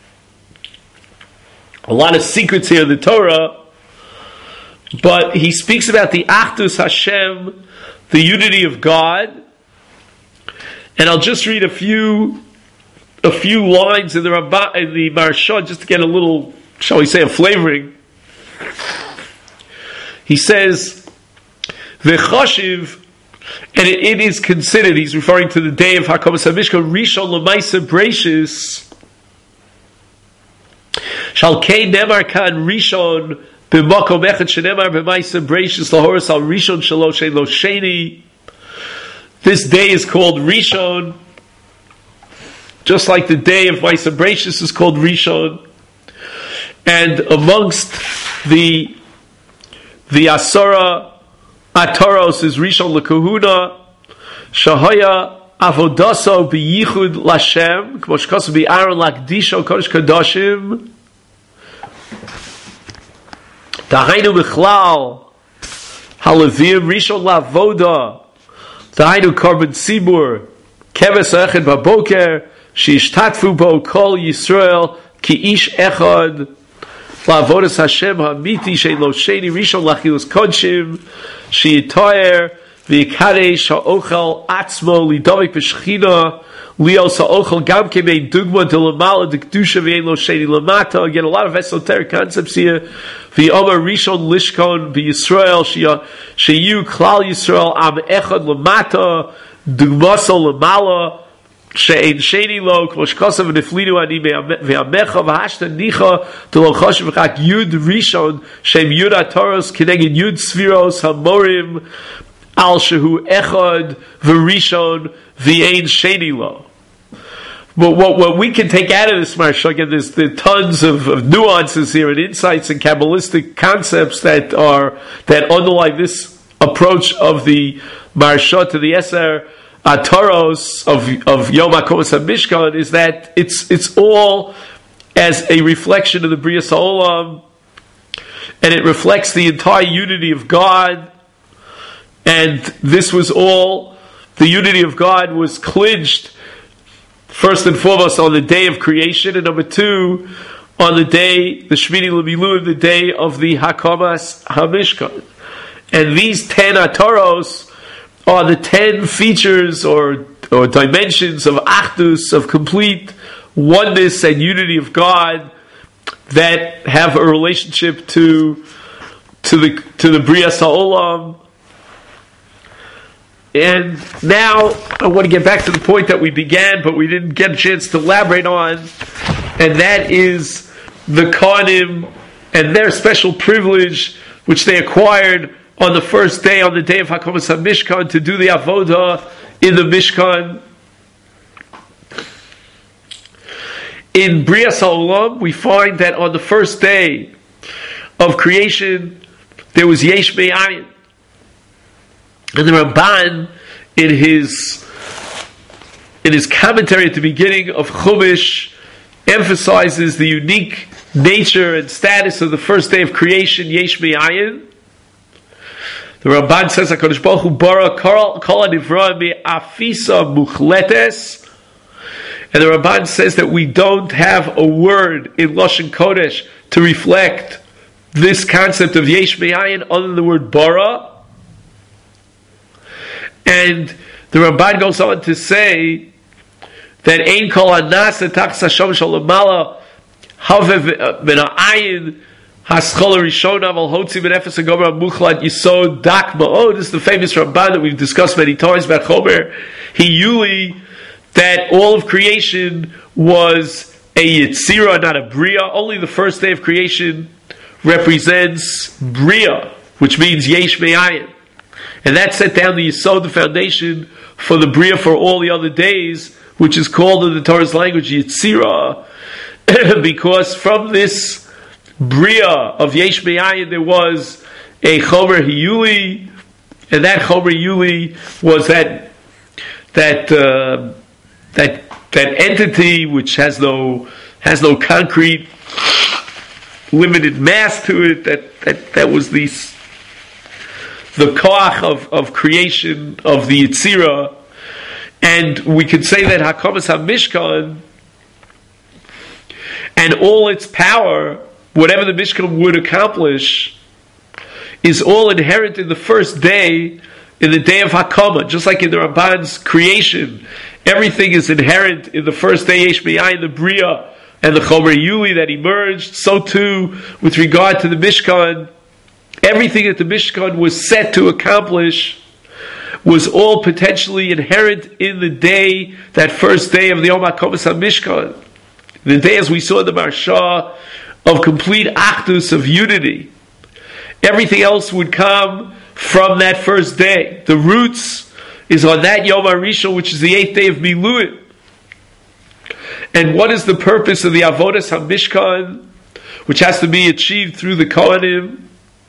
A lot of secrets here in the Torah, but he speaks about the Achdus Hashem, the unity of God. And I'll just read a few a few lines in the Rabbah, in the Marsha, just to get a little, shall we say, a flavoring. He says, "V'chashiv," and it, it is considered, he's referring to the day of Hakomas HaMishkan, Rishon L'maisa Breishis, Shal Kei Nemar Kan Rishon B'makom Echad Shenemar B'maisa Breishis Lahoras Al Rishon Shelo Shein Lo Sheni. This day is called Rishon, just like the day of Maisa Breishis is called Rishon. And amongst the the Asara Ataros is Rishon LeKahuna, Shahaya Avodaso B'yichud Lashem, K'mo shekasav B'Aaron Lakdisho Kodesh Kadoshim, Dahainu B'chlal Halavim Rishon Lavoda, Dahainu Korban Tzibur Keves Echad Baboker Sheishtatfu Bo Kol Yisrael Ki Ish Echad Lavodas Hashem Hamiti Shein Lo Sheni Rishon Lachilus Kodshim Sheitoyer V'ikadesh ha'ochel atzmo lidavik b'shechina lios ha'ochel gam kemein dugma delamala dekdusha v'ein lo sheni lamata. Again, a lot of esoteric concepts here. V'omer rishon lishkon b'Yisrael sheyu klal Yisrael am echad lamata dugmaso lamala she'ein sheni lo k'mo shekasav v'niflidu ani v'amecha v'hashta nicha d'lo choshev v'chak yud rishon shem yud ataros kineged yud sviros hamorim Al shehu echad v'rishon v'ein sheni lo. But what, what we can take out of this Marsha, again, there's, there's tons of, of nuances here and insights and Kabbalistic concepts that are that underlie this approach of the Marsha to the Eser Ataros of of Yom HaKomas HaMishkan, is that it's it's all as a reflection of the Brias Ha'olam, and it reflects the entire unity of God. And this was all, the unity of God was clinched first and foremost on the day of creation, and number two, on the day, the Shmini L'Miluim, the day of the Hakomas HaMishkan. And these ten Ataros are the ten features or or dimensions of Achdus, of complete oneness and unity of God that have a relationship to to the to the Brias HaOlam. And now I want to get back to the point that we began, but we didn't get a chance to elaborate on, and that is the Kohanim and their special privilege which they acquired on the first day, on the day of Hakomas HaMishkan, to do the Avodah in the Mishkan. In Brias HaOlam, we find that on the first day of creation, there was Yesh Me'ayin. And the Ramban, in his in his commentary at the beginning of Chumash, emphasizes the unique nature and status of the first day of creation, Yesh Me'ayin. The Ramban says, HaKadosh Baruch Hu bara kol hanivra me'afisa muchletes. And the Ramban says that we don't have a word in Lashon Kodesh to reflect this concept of Yesh Me'ayin other than the word bara. And the Ramban goes on to say that Ein kol hanasa tachas hasham shalamala havev min ha'ayin haschol rishona val hotzi ben efes hagomer muchlat yisod dak ma'od. This is the famous Ramban that we've discussed many times about Chomer Hiyuli, that all of creation was a Yitzira, not a Bria. Only the first day of creation represents Bria, which means Yesh Me'ayin. And that set down the Yisod, the foundation for the Bria for all the other days, which is called in the Torah's language Yitzira, because from this Bria of Yesh Me'ayin there was a Chomer Hiyuli, and that Chomer Hiyuli was that that uh, that that entity which has no has no concrete limited mass to it. That that that was the the koach of, of creation of the Yitzira. And we could say that Hakomas HaMishkan and all its power, whatever the Mishkan would accomplish, is all inherent in the first day, in the day of Hakama. Just like in the Ramban's creation, everything is inherent in the first day, Yesh Me'ayin, the Bria, and the Chomer Hiyuli that emerged. So too, with regard to the Mishkan, everything that the Mishkan was set to accomplish was all potentially inherent in the day, that first day of the Yom HaKomas HaMishkan. The day, as we saw in the Marsha, of complete Achdus, of unity. Everything else would come from that first day. The roots is on that Yom HaRishon, which is the eighth day of Miluim. And what is the purpose of the Avodas HaMishkan, which has to be achieved through the Kohanim?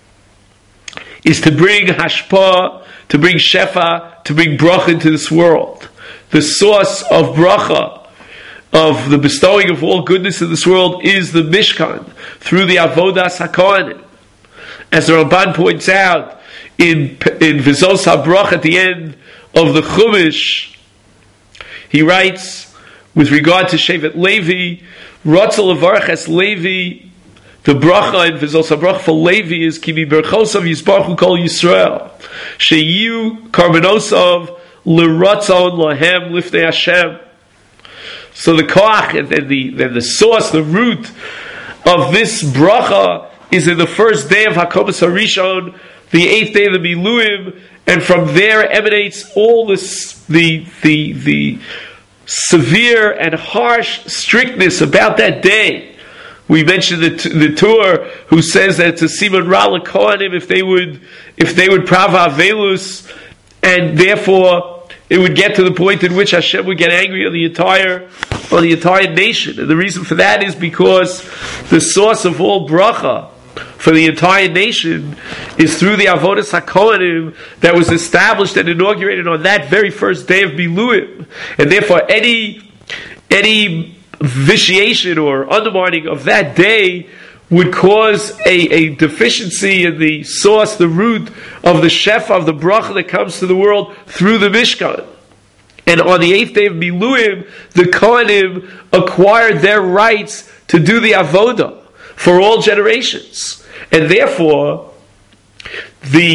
Is to bring hashpah, to bring shefa, to bring bracha into this world. The source of bracha, of the bestowing of all goodness in this world, is the Mishkan, through the Avodas HaKohanim. As the Ramban points out in in Vizos HaBrach at the end of the Chumash, he writes with regard to Shevet Levi, Ratzel Levarach es Levi. The bracha in Vizos HaBrach for Levi is Ki Berchosav Yisbarchu Kol Yisrael Sheyu Karmenosav L'Ratzon Lahem Liftei Hashem. So the koach and, and the and the source, the root of this bracha is in the first day of Hakomas HaRishon, the eighth day of the Miluim, and from there emanates all this the the the severe and harsh strictness about that day. We mentioned the, the Tur, who says that it's a siman ra l'kohanim if they would if they would prava avelus, and therefore it would get to the point in which Hashem would get angry on the entire on the entire nation. And the reason for that is because the source of all bracha for the entire nation is through the Avodas HaKohanim that was established and inaugurated on that very first day of Miluim. And therefore any any vitiation or undermining of that day would cause a, a deficiency in the source, the root of the shefa, of the bracha that comes to the world through the Mishkan. And on the eighth day of Miluim, the Kohanim acquired their rights to do the Avodah for all generations. And therefore, the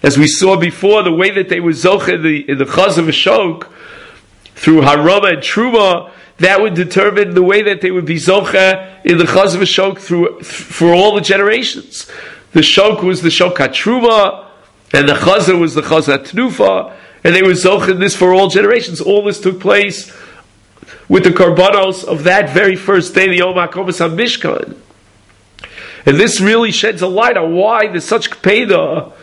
as we saw before, the way that they were zoche in the, in the Chaz of Ashok, through Harama and Truma, that would determine the way that they would be zoche in the Chaz of Ashok through, for all the generations. The Shok was the Shok HaTruma, and the Chazah was the Chazah HaTnufa, and they were zoche in this for all generations. All this took place with the Karbanos of that very first day, the Yom HaKomas HaMishkan. And this really sheds a light on why there's such kpeda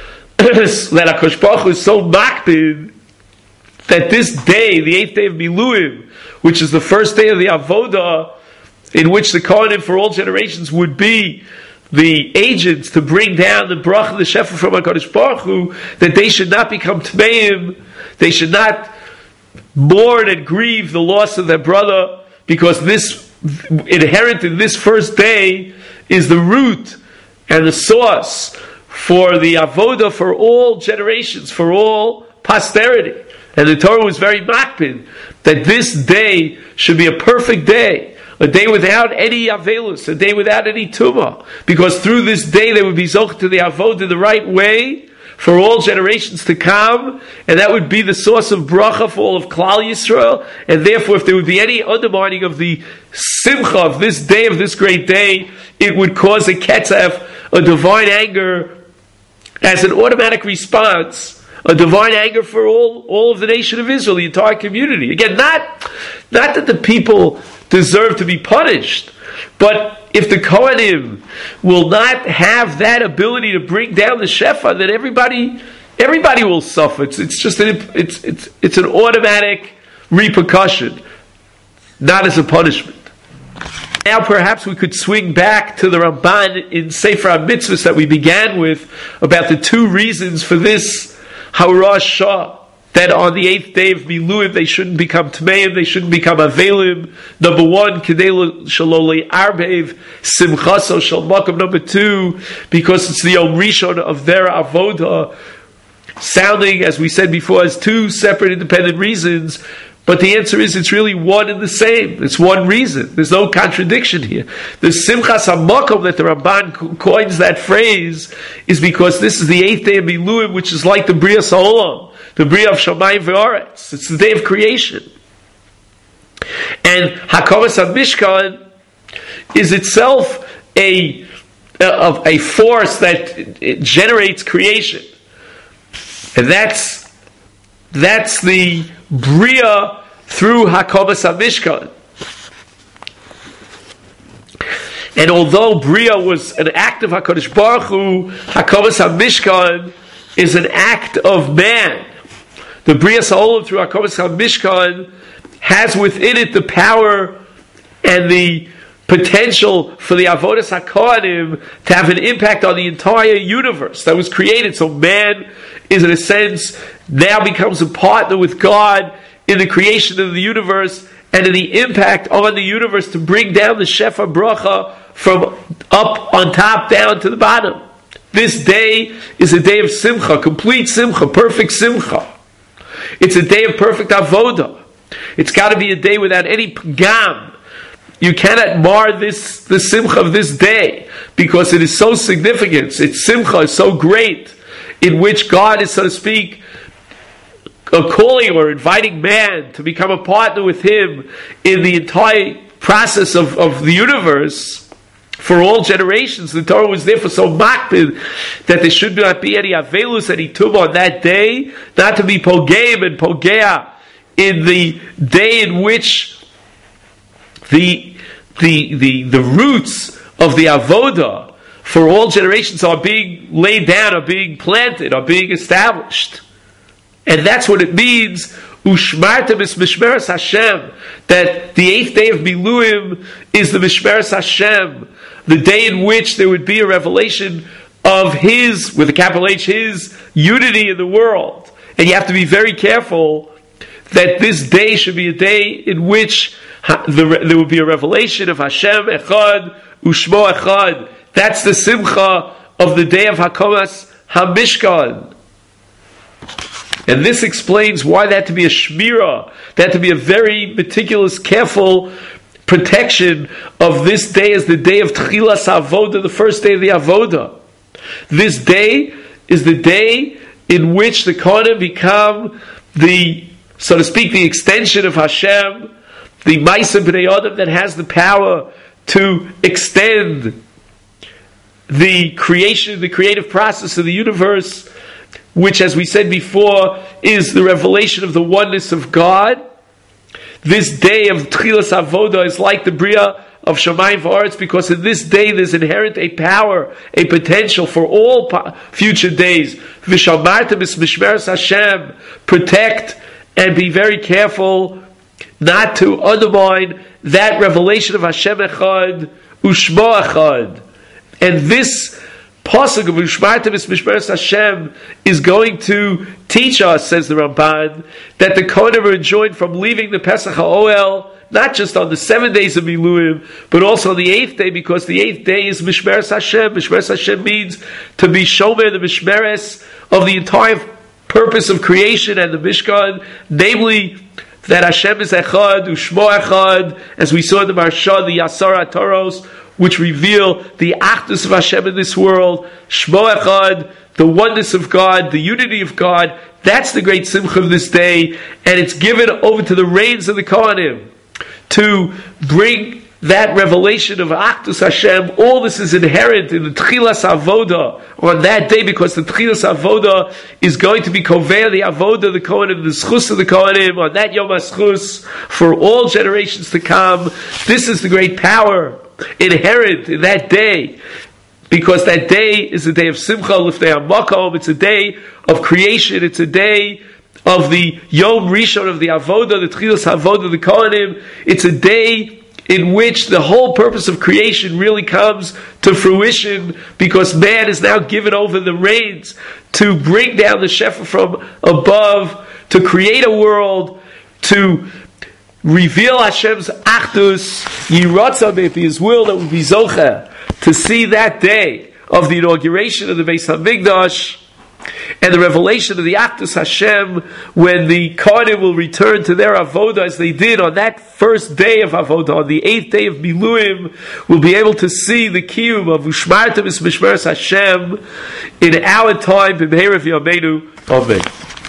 that HaKadosh Baruch Hu is so makpid that this day, the eighth day of Miluim, which is the first day of the Avodah, in which the Kohanim for all generations would be the agents to bring down the bracha, the shefa from HaKadosh Baruch Hu, that they should not become tmeim, they should not mourn and grieve the loss of their brother, because this, inherent in this first day, is the root and the source for the avodah for all generations, for all posterity. And the Torah was very makpid that this day should be a perfect day, a day without any avelus, a day without any tumah, because through this day they would be zoch to the avodah the right way for all generations to come, and that would be the source of bracha for all of Klal Yisrael. And therefore, if there would be any undermining of the simcha of this day, of this great day, it would cause a ketzef, a divine anger, as an automatic response, a divine anger for all, all of the nation of Israel, the entire community. Again, not, not that the people deserve to be punished, but if the Kohanim will not have that ability to bring down the shefa, then everybody, everybody will suffer. It's, it's just an, it's, it's, it's an automatic repercussion, not as a punishment. Now perhaps we could swing back to the Ramban in Sefer HaMitzvahs that we began with, about the two reasons for this Hauras Shah, that on the eighth day of Miluim they shouldn't become Tmeim, they shouldn't become Avelim. Number one, Kedei Shalolei Arbev Simchaso Shal Makam. Number two, because it's the Yom Rishon of their Avodah, sounding, as we said before, as two separate independent reasons. But the answer is it's really one and the same. It's one reason. There's no contradiction here. The Simchas HaMakom that the Ramban coins that phrase is because this is the eighth day of Miluim, which is like the Brias HaOlam, the Bria of Shamayim Ve'aretz. It's the day of creation. And HaKomas HaMishkan is itself a, a, a force that generates creation. And that's, that's the Bria through HaKomas HaMishkan. And although Bria was an act of HaKadosh Baruch Hu, HaKomas HaMishkan is an act of man. The Bria Sa'olam through HaKomas HaMishkan has within it the power and the potential for the Avodas HaKohanim to have an impact on the entire universe that was created. So man is, in a sense, now becomes a partner with God in the creation of the universe and in the impact on the universe to bring down the Shefa Bracha from up on top down to the bottom. This day is a day of Simcha, complete Simcha, perfect Simcha. It's a day of perfect Avodah. It's got to be a day without any pagam. You cannot mar this, the Simcha of this day, because it is so significant. Its Simcha is so great, in which God is, so to speak, calling or inviting man to become a partner with him in the entire process of, of the universe for all generations. The Torah was therefore so makpid that there should not be any avelus, any tumah on that day, not to be pogeim and pogea in the day in which the the the the roots of the avodah for all generations are being laid down, are being planted, are being established. And that's what it means, Ushmartem is Mishmeres Hashem, that the eighth day of Miluim is the Mishmeres Hashem, the day in which there would be a revelation of His, with a capital H, His unity in the world. And you have to be very careful that this day should be a day in which there will be a revelation of Hashem Echad, Ushmo Echad. That's the Simcha of the day of HaKomas HaMishkan. And this explains why that to be a shmirah, that to be a very meticulous, careful protection of this day as the day of Tchilas Avodah, the first day of the Avodah. This day is the day in which the Kohanim become the, so to speak, the extension of Hashem, the Maisa B'nai Adam that has the power to extend the creation, the creative process of the universe, which, as we said before, is the revelation of the oneness of God. This day of Tchilas Avodah is like the Bria of Shamayim V'Aretz, because in this day there's inherent a power, a potential for all po- future days. V'shamartem es mishmeres Hashem, protect and be very careful not to undermine that revelation of Hashem Echad, Ushmo Echad. And this pasuk of Ushmartem es mishmeres Hashem is going to teach us, says the Ramban, that the Kohanim are enjoined from leaving the Pesach HaOel not just on the seven days of Miluim, but also on the eighth day, because the eighth day is Mishmeres Hashem. Mishmeres Hashem means to be Shomer, the Mishmeres of the entire purpose of creation and the Mishkan, namely that Hashem is Echad, Ushmo Echad, as we saw in the Marsha, the Yasar HaToros, which reveal the Achdus of Hashem in this world, Shmo Echad, the oneness of God, the unity of God. That's the great Simcha of this day, and it's given over to the reins of the Kohanim to bring that revelation of Achdus Hashem. All this is inherent in the Tchilas Avodah on that day, because the Tchilas Avodah is going to be Kovea, the Avodah, the Kohanim, the Schus of the Kohanim, on that Yom HaSchus, for all generations to come. This is the great power inherent in that day, because that day is a day of Simcha, Lifnei HaMakom. It's a day of creation. It's a day of the Yom Rishon of the Avodah, the Tchilas Avodah, the Kohanim. It's a day in which the whole purpose of creation really comes to fruition, because man is now given over the reins to bring down the Shefa from above, to create a world, to reveal Hashem's Achdus, Yiratzah, if His will, that would be Zocher, to see that day of the inauguration of the Beis HaMikdash, and the revelation of the Achdus Hashem, when the Kohanim will return to their Avodah as they did on that first day of Avodah, on the eighth day of Miluim, will be able to see the Kiyum of Ushmartem es Mishmeres Hashem in our time, B'meherav Yameinu. Amen.